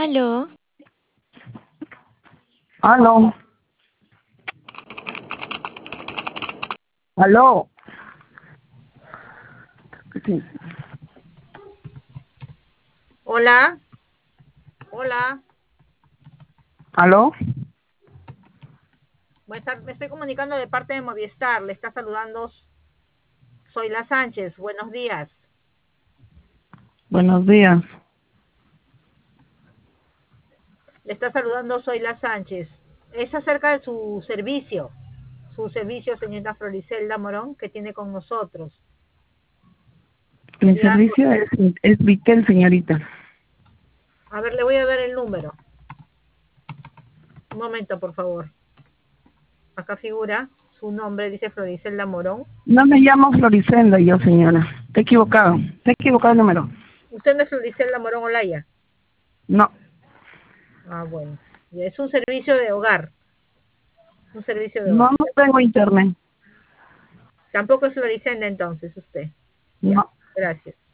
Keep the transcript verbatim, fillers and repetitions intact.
Aló. Aló. Aló. Sí. Hola. Hola. Aló. Buenas tardes. Me estoy comunicando de parte de Movistar. Le está saludando Zoila Sánchez. Buenos días. Buenos días. Le está saludando Zoila Sánchez. Es acerca de su servicio. Su servicio, señorita Floricelda Morón, que tiene con nosotros. Mi La- servicio es, es Vitel, señorita. a ver, le voy a dar el número. Un momento, por favor. Acá figura su nombre, dice Floricelda Morón. No me llamo Floricenda yo, señora. Te he equivocado. Te he equivocado el número. ¿Usted no es Floricelda Morón Olaya? No. Ah, bueno. Y es un servicio de hogar. Un servicio de No, hogar. no tengo internet. Tampoco es Floricenda entonces usted. Ya, No. gracias.